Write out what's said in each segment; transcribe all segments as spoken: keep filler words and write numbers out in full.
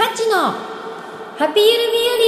ッチのハピゆる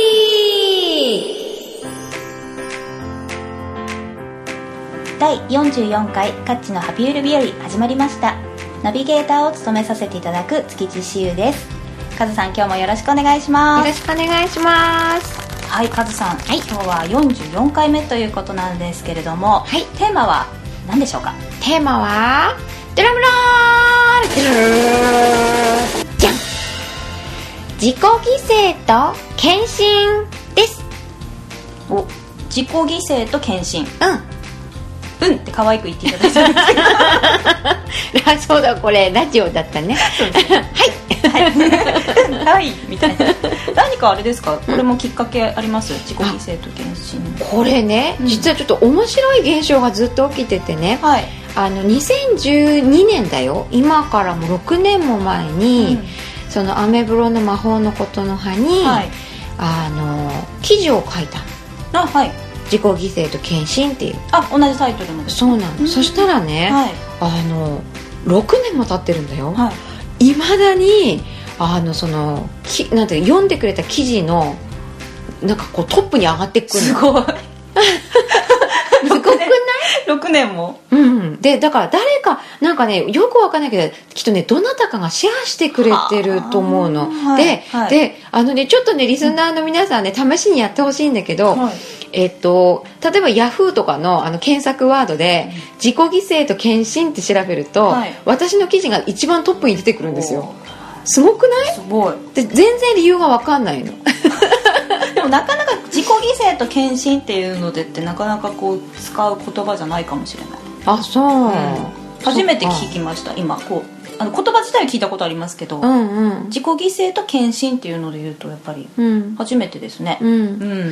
日和だいよんじゅうよんかいカッチのハピゆる日和始まりました。ナビゲーターを務めさせていただく築地しゆです。カズさん、今日もよろしくお願いします。 よろしくお願いします。 はい、カズさん、 はい、 今日はよんじゅうよんかいめということなんですけれども、 はい、 テーマは何でしょうか？ テーマはドラムロールじゃん、自己犠牲と献身です。 お、自己犠牲と献身。 うんうんって可愛く言っていただいたんですけどそうだ、これラジオだったね。はいはい、はいみたいな。何かあれですか、これもきっかけあります？自己犠牲と献身。 これね、うん、実はちょっと面白い現象がずっと起きててね、はい、あのにせんじゅうにねんだよ、今からもろくねんも前に、うん、そのアメブロの魔法のことの葉に、はい、あの記事を書いた。 あ、はい、 自己犠牲と献身っていう。 あ、同じタイトルの。 そうなの、うん、そしたらね、はい、あのろくねんも経ってるんだよ、はい、未だにあのそのきなんて読んでくれた記事のなんかこうトップに上がってくるの。 すごいすごくない？ ろくねんも。 うん。でだから誰かなんかね、よくわかんないけど、きっとね、どなたかがシェアしてくれてると思うの。で、はい、であのね、ちょっとね、リスナーの皆さんね、試しにやってほしいんだけど、はい、えっと例えばヤフーとか の, あの検索ワードで、うん、自己犠牲と献身って調べると、はい、私の記事が一番トップに出てくるんですよ。すごくない？ すごい。 で全然理由がわかんないの。 でもなかなか自己犠牲と献身っていうのでってなかなかこう使う言葉じゃないかもしれない。 あ、そう、うん、 初めて聞きました。今こうあの言葉自体は聞いたことありますけど、 うんうん、 自己犠牲と献身っていうので言うとやっぱり初めてですね、 うんうん、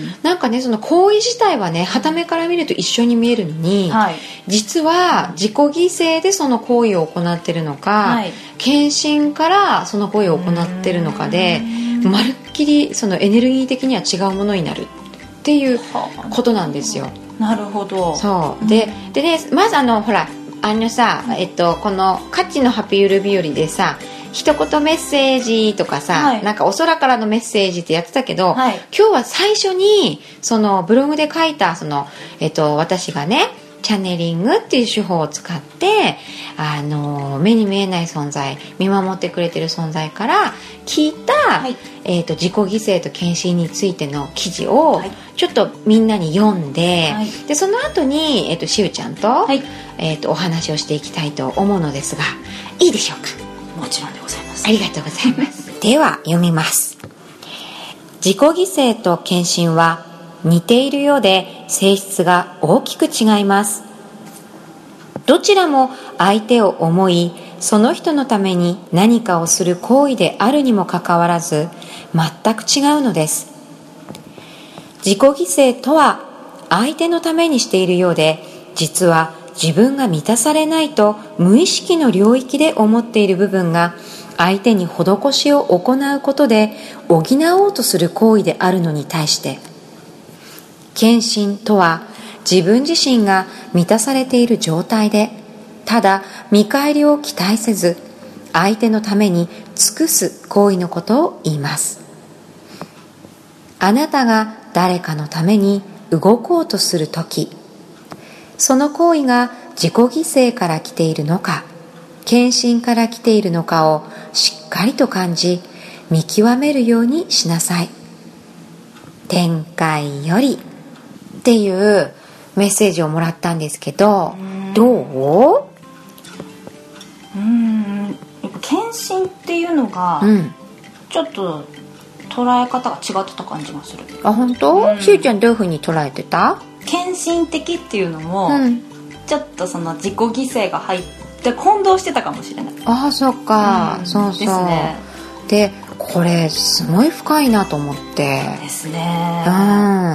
なんかね、その行為自体はね、傍目から見ると一緒に見えるのに、はい、実は自己犠牲でその行為を行ってるのか、はい、献身からその行為を行ってるのかで、まるっきりそのエネルギー的には違うものになるっていうことなんですよ。 なるほど。 そうで、でね、まずあのほらあのさ、えっと、このカッチのハピゆる日和でさ、一言メッセージとかさ、はい、なんかお空からのメッセージってやってたけど、はい、今日は最初にそのブログで書いたその、えっと、私がねチャネリングっていう手法を使ってあの目に見えない存在、見守ってくれてる存在から聞いた、はい、えっと、自己犠牲と献身についての記事を、はい、ちょっとみんなに読んで、はい、でその後に、えっと、しゅうちゃんと、はい、えっと、お話をしていきたいと思うのですが、いいでしょうか？ もちろんでございます。 ありがとうございますでは読みます。自己犠牲と献身は似ているようで性質が大きく違います。どちらも相手を思い、その人のために何かをする行為であるにもかかわらず、全く違うのです。自己犠牲とは相手のためにしているようで、実は自分が満たされないと無意識の領域で思っている部分が、相手に施しを行うことで補おうとする行為であるのに対して、献身とは自分自身が満たされている状態で、ただ見返りを期待せず相手のために尽くす行為のことを言います。あなたが誰かのために動こうとするとき、その行為が自己犠牲から来ているのか献身から来ているのかをしっかりと感じ、見極めるようにしなさい。展開よりっていうメッセージをもらったんですけど、どう？ うーん、やっぱ献身っていうのが、うん、ちょっと捉え方が違ってた感じがする。 あ、本当？しゅうちゃんどういう風に捉えてた？ 献身的っていうのも、うん、ちょっとその自己犠牲が入って混同してたかもしれない。 ああ、そっか、うん、そうそうですね。で、これすごい深いなと思ってですね。 うん、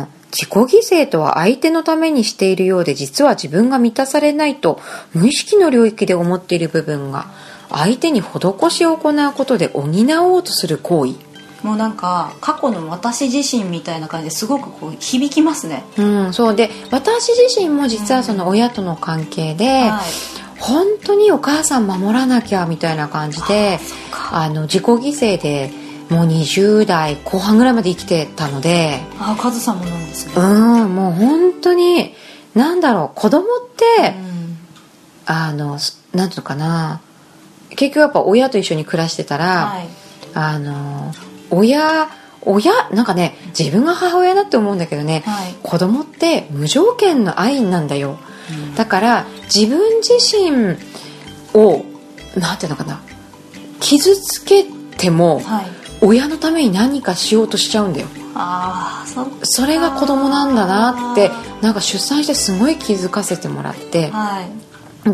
自己犠牲とは相手のためにしているようで、実は自分が満たされないと無意識の領域で思っている部分が、相手に施しを行うことで補おうとする行為。 もうなんか過去の私自身みたいな感じですごくこう響きますね。 うん、そうで、私自身も実はその親との関係で、うん、はい、本当にお母さん守らなきゃみたいな感じで、あの自己犠牲でもうにじゅう代後半ぐらいまで生きてたので、 あ、カズさんもなんですね。 うんもう本当になんだろう、子供って、うん、あのなんていうのかな、結局やっぱ親と一緒に暮らしてたら、はい、あの親親なんかね、自分が母親だって思うんだけどね、はい、子供って無条件の愛なんだよ、うん、だから自分自身をなんていうのかな、傷つけても、はい、親のために何かしようとしちゃうんだよ。 あー、 そ, それが子供なんだなって、なんか出産してすごい気づかせてもらって、はい、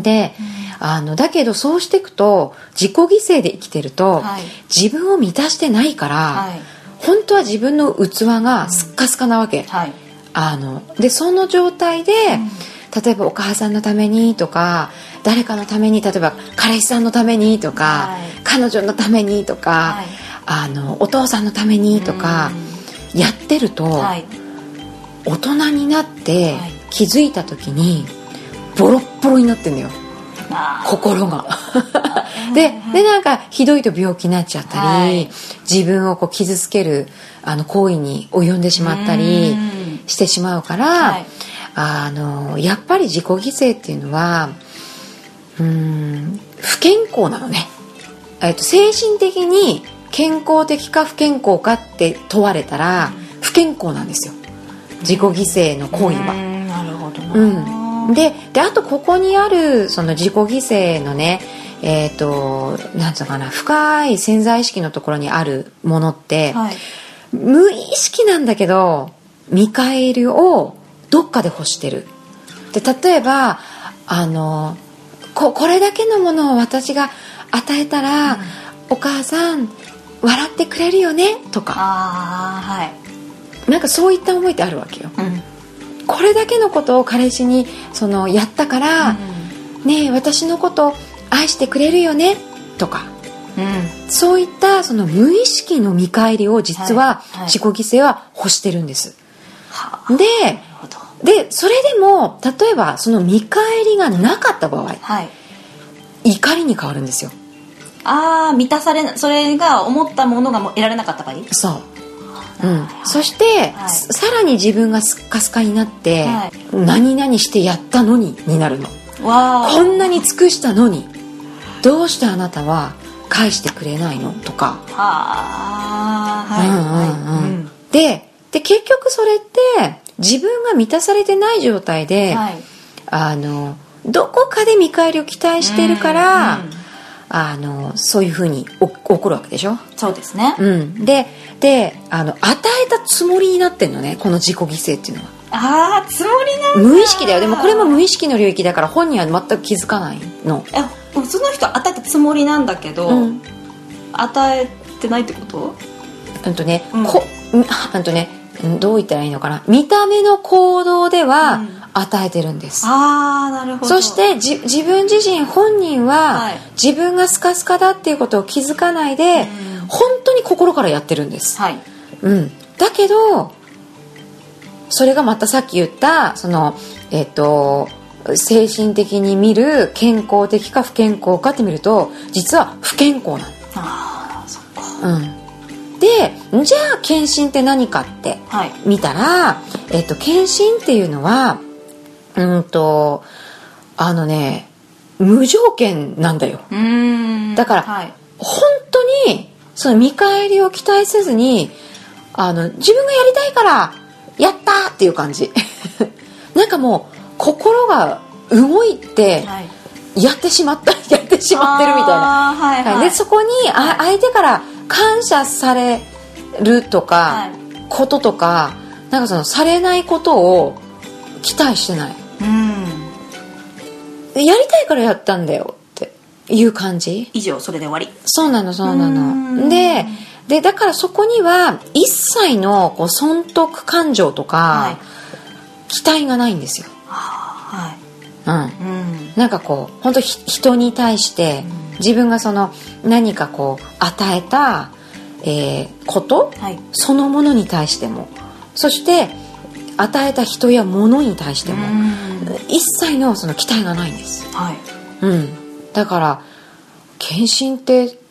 で、うん、あのだけどそうしていくと自己犠牲で生きてると、はい、自分を満たしてないから、はい、本当は自分の器がスッカスカなわけ、うん、はい、あのでその状態で、うん、例えばお母さんのためにとか、誰かのために、例えば彼氏さんのためにとか、はい、彼女のためにとか、はい、あのお父さんのためにとかやってると、はい、大人になって気づいた時にボロッボロになってんだよ、心がで, でなんかひどいと病気になっちゃったり、はい、自分をこう傷つけるあの行為に及んでしまったりしてしまうから、はい、あのやっぱり自己犠牲っていうのはうーん不健康なのね、えっと、精神的に健康的か不健康かって問われたら不健康なんですよ、自己犠牲の行為は。 なるほどな、 うん、で, であとここにあるその自己犠牲のね、えーとなんつうかな、深い潜在意識のところにあるものって、はい、無意識なんだけど見返りをどっかで欲してる。で例えばあの こ, これだけのものを私が与えたら、うん、お母さん笑ってくれるよねとか、 あ、はい、 なんかそういった思いってあるわけよ、うん、これだけのことを彼氏にそのやったから、うん、ねえ私のこと愛してくれるよねとか、うん、そういったその無意識の見返りを実は自己犠牲は欲してるんです、はいはい、で, でそれでも例えばその見返りがなかった場合、はい、怒りに変わるんですよ。 ああ、満たされな、それが思ったものがもう得られなかった場合、 そう、うん、そして、はい、さらに自分がスッカスカになって、はい、何々してやったのにになるの。わー、こんなに尽くしたのにどうしてあなたは返してくれないのとか、はー、はい、うんうんうん、で, で結局それって自分が満たされてない状態で、はい、あのどこかで見返りを期待してるから、うんうん、あのそういう風に起こるわけでしょ。 そうですね、 うん、で, であの与えたつもりになってんのね、この自己犠牲っていうのは。 ああ、つもりなんだ。 無意識だよ。でもこれも無意識の領域だから本人は全く気づかないの。 いや、その人与えたつもりなんだけど、うん、与えてないってこと？ うんとね、うん、こうんとね、どう言ったらいいのかな、見た目の行動では与えてるんです、うん、あー、なるほど。そしてじ自分自身本人は、はい、自分がスカスカだっていうことを気づかないで、うん、本当に心からやってるんです、はい、うん、だけどそれがまたさっき言ったその、えっと、精神的に見る健康的か不健康かって見ると実は不健康なの。あー、そっか、うん、でじゃあ献身って何かって見たら、はい、えっと、献身っていうのはうんとあのね無条件なんだよ。うーん、だから、はい、本当にその見返りを期待せずにあの自分がやりたいからやったっていう感じなんかもう心が動いてやってしまった、はい、やってしまってるみたいな、はいはい、でそこにあ相手から感謝されるとか、はい、こととかなんかそのされないことを期待してない、うん、やりたいからやったんだよっていう感じ。 以上、それで終わり。 そうなのそうなの。ででだからそこには一切のこう損得感情とか、はい、期待がないんですよ。はい、うんうん、なんかこう本当人に対して自分がその何かこう与えた、えー、こと、はい、そのものに対しても、そして与えた人や物に対しても一切のその期待がないんです、はい、うん、だから献身って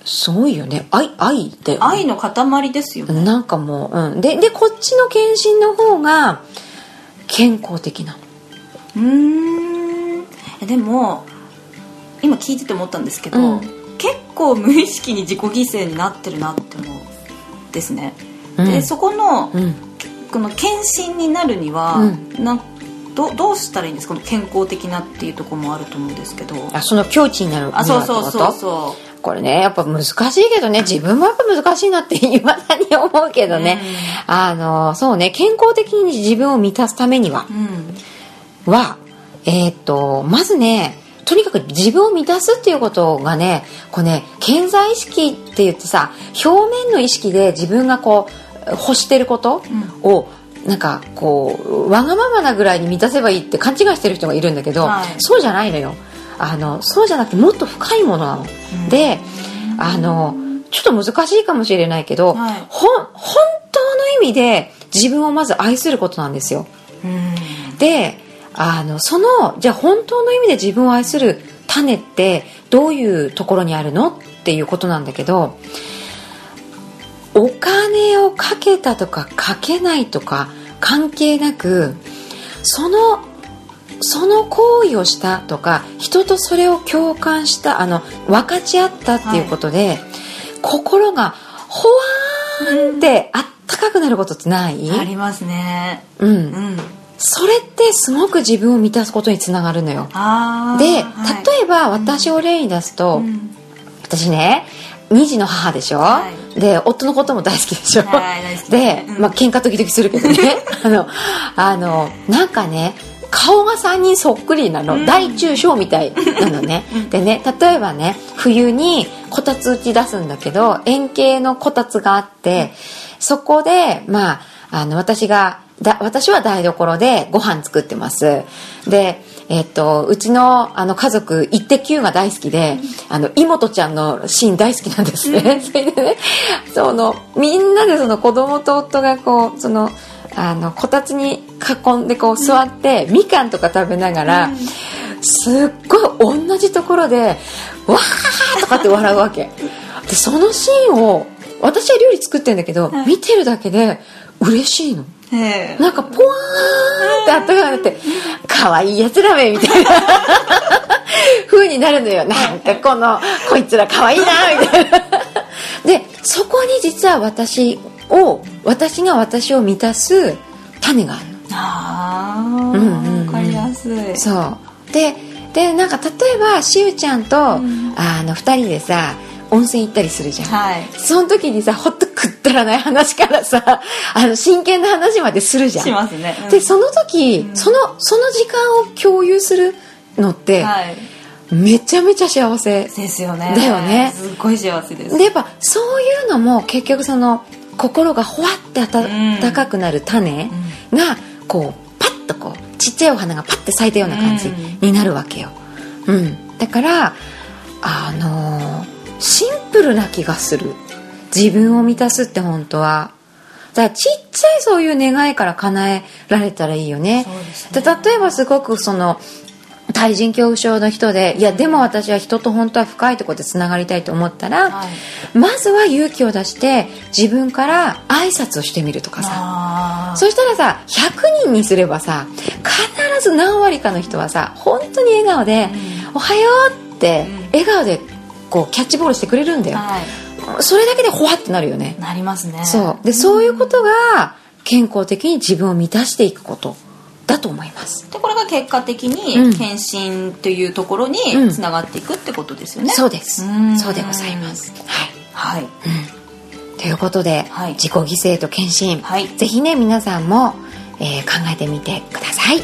すごいよね。愛愛だよね。 愛の塊ですよね。 なんかもう、うん、ででこっちの検診の方が健康的な。 うーん。でも今聞いてて思ったんですけど、うん、結構無意識に自己犠牲になってるなって思うんですね。うん、でそこの、うん、この検診になるには、うん、なんど, どうしたらいいんですか。健康的なっていうところもあると思うんですけど。 あ、その境地になるにはあ、そうそうそうそう。 これね、やっぱ難しいけどね、自分もやっぱ難しいなって未だに思うけどね、うん、あのそうね、健康的に自分を満たすためには、うん、はえー、っとまずね、とにかく自分を満たすっていうことがね、こうね、潜在意識って言ってさ、表面の意識で自分がこう欲してることを、うん、なんかこうわがままなぐらいに満たせばいいって勘違いしてる人がいるんだけど、はい、そうじゃないのよ。あのそうじゃなくてもっと深いものなの、うん、で、あのちょっと難しいかもしれないけど、はい、ほん本当の意味で自分をまず愛することなんですよ、うん、で、あのそのじゃあ本当の意味で自分を愛する種ってどういうところにあるのっていうことなんだけど、お金をかけたとかかけないとか関係なく、そのその行為をしたとか、人とそれを共感した、あの分かち合ったっていうことで、はい、心がほわーんってあったかくなることってない？ ありますね。 うん、うん、それってすごく自分を満たすことにつながるのよ。あで、はい、例えば私を例に出すと、うん、私ねに児の母でしょ、はい、で夫のことも大好きでしょ、はい、大好きで、まあ喧嘩時々するけどねあのあのなんかね、顔がさんにんそっくりなの、うん、大中小みたいなのねでね、例えばね、冬にこたつ打ち出すんだけど、円形のこたつがあって、そこでまああの私がだ私は台所でご飯作ってます。で、えっと、うちの、あの家族イッテ Q が大好きで、あの妹ちゃんのシーン大好きなんですねそれでね、そのみんなでその子供と夫がこうそのあのこたつに囲んでこう座って、うん、みかんとか食べながら、うん、すっごい同じところでわーとかって笑うわけで、そのシーンを私は料理作ってるんだけど、はい、見てるだけで嬉しいの。なんかポワーンってあったかくなって、可愛いやつだべみたいな風になるのよ。なんかこのこいつら可愛いなみたいなで、そこに実は私を私が私を満たす種があるの。ああ、うんうんうん、分かりやすい。 そうで、でなんか例えばしゅうちゃんと、うん、あのふたりでさ温泉行ったりするじゃん、はい、その時にさ、ほっとくったらない話からさ、あの真剣な話までするじゃん。 しますね、うん、 でその時、うん、そのその時間を共有するのって、はい、めちゃめちゃ幸せですよね。 だよね。 すごい幸せです。 でやっぱそういうのも結局その心がほわって温かくなる種がこうパッとこうちっちゃいお花がパッて咲いたような感じになるわけよ、うん、だからあのーシンプルな気がする。自分を満たすって本当はだからちっちゃいそういう願いから叶えられたらいいよね。そうですね。で例えばすごくその対人恐怖症の人で、いやでも私は人と本当は深いところでつながりたいと思ったら、はい、まずは勇気を出して自分から挨拶をしてみるとかさ、そしたらさひゃくにんにすればさ必ず何割かの人はさ本当に笑顔で、うん、おはようって笑顔でこうキャッチボールしてくれるんだよ、はい、それだけでほわってなるよね。 なりますね。 そうで、そういうことが健康的に自分を満たしていくことだと思います。 でこれが結果的に検診というところにつながっていくってことですよね、 うん、そうです。そうでございます。はい、はい、うん、ということで、はい、自己犠牲と検診、はい、ぜひね皆さんも、えー、考えてみてください。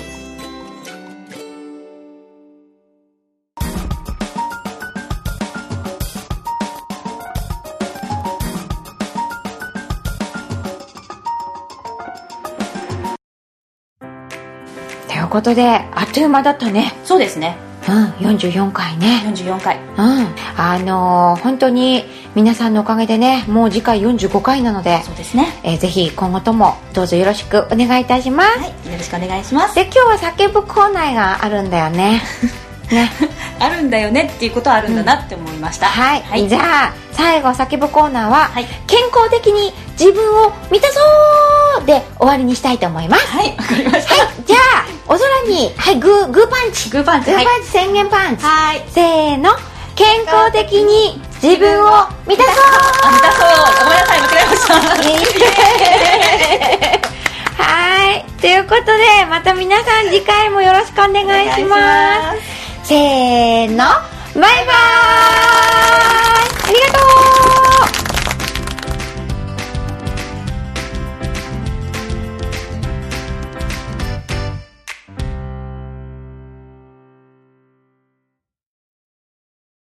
ということであっという間だったね。 そうですね、 うん、よんじゅうよんかいね。 よんじゅうよんかい、 うん、あのー、本当に皆さんのおかげでね、もう次回よんじゅうごかいなので、 そうですね、 えー、ぜひ今後ともどうぞよろしくお願いいたします。 はい、よろしくお願いします。 で今日は叫ぶコーナーがあるんだよねねあるんだよねっていうことはあるんだなって思いました、うん、 はい、はい、じゃあ最後叫ぶコーナーは、 はい、 健康的に自分を満たそうで終わりにしたいと思います。 はい、わかりました、 はい、じゃあお空に、はい、グーグーパンチグーパンチグーパンチ、宣言パンチ、 はい、 せーの、健康的に自分を満たそうあ、満たそう、ごめんなさい、間違えましたはい、ということでまた皆さん次回もよろしくお願いします。せーの、バイバーイ、ありがとう。